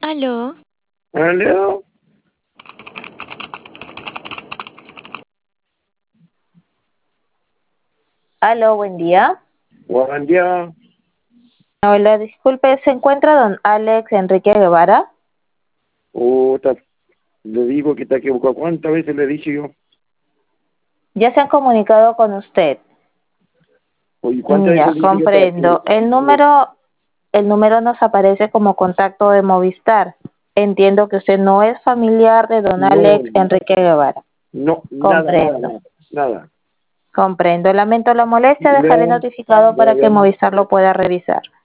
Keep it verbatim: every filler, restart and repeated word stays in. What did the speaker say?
Aló, Aló, Aló, buen día. buen día. Hola, disculpe, ¿se encuentra don Alex Enrique Guevara? Puta, le digo que está equivocado. ¿Cuántas veces le he dicho yo? Ya se han comunicado con usted. Oye, ¿cuántas Mm, veces Ya, le dije que está comprendo. El equivocado? número, el número nos aparece como contacto de Movistar. Entiendo que usted no es familiar de don No, Alex Enrique Guevara. no, nada, nada, Comprendo, nada, nada. comprendo. Lamento la molestia, dejaré Ya, notificado ya, para que ya. Movistar lo pueda revisar.